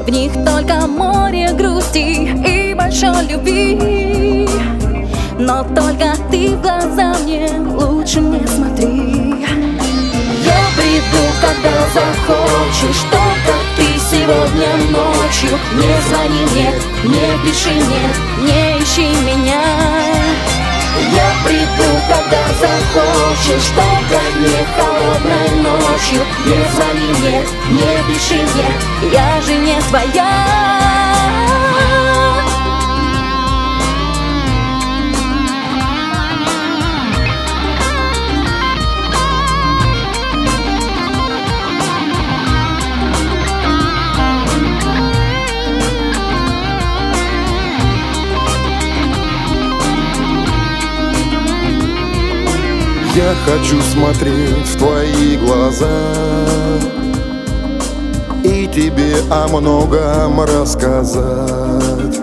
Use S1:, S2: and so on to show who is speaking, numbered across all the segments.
S1: В них только море грусти и большой любви. Но только ты в глаза мне лучше не смотри. Я приду, когда захочешь, только ты сегодня ночью. Не звони мне, не пиши мне, не ищи меня. Я приду, когда захочешь, только не холодной ночью. Не звони мне, не пиши мне, я же не твоя.
S2: Я хочу смотреть в твои глаза и тебе о многом рассказать.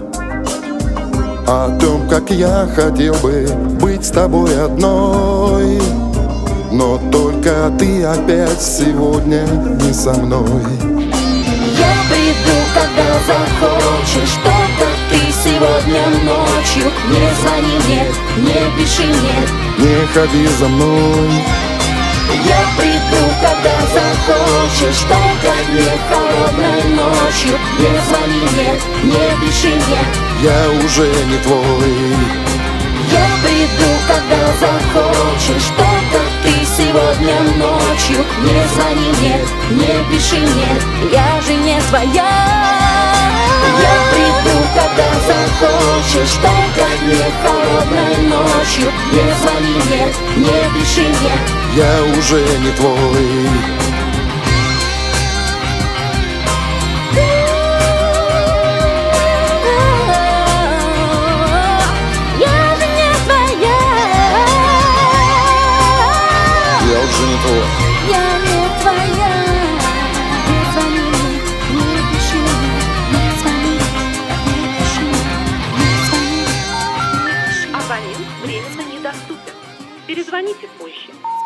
S2: О том, как я хотел бы быть с тобой одной, но только ты опять сегодня не со мной.
S1: Я приду, когда захочешь, только ты сегодня ночью. Не звони мне, не пиши мне,
S2: не ходи за мной.
S1: Я приду, когда захочешь, только не холодной ночью. Не звони мне, не пиши мне,
S2: я уже не твой.
S1: Я приду, когда захочешь, только ты сегодня ночью. Не звони мне, не пиши мне, я же не твоя. Я приду, когда захочешь, только не холодной ночью. Не звони мне, не пиши мне,
S2: я уже не твой.
S1: Я же не твоя.
S2: Я уже не твой.
S1: Я не твоя. Не звони мне, не пиши мне, не звони, не пиши, не звони, не пиши.
S3: Абонент временно недоступен. Перезвоните позже.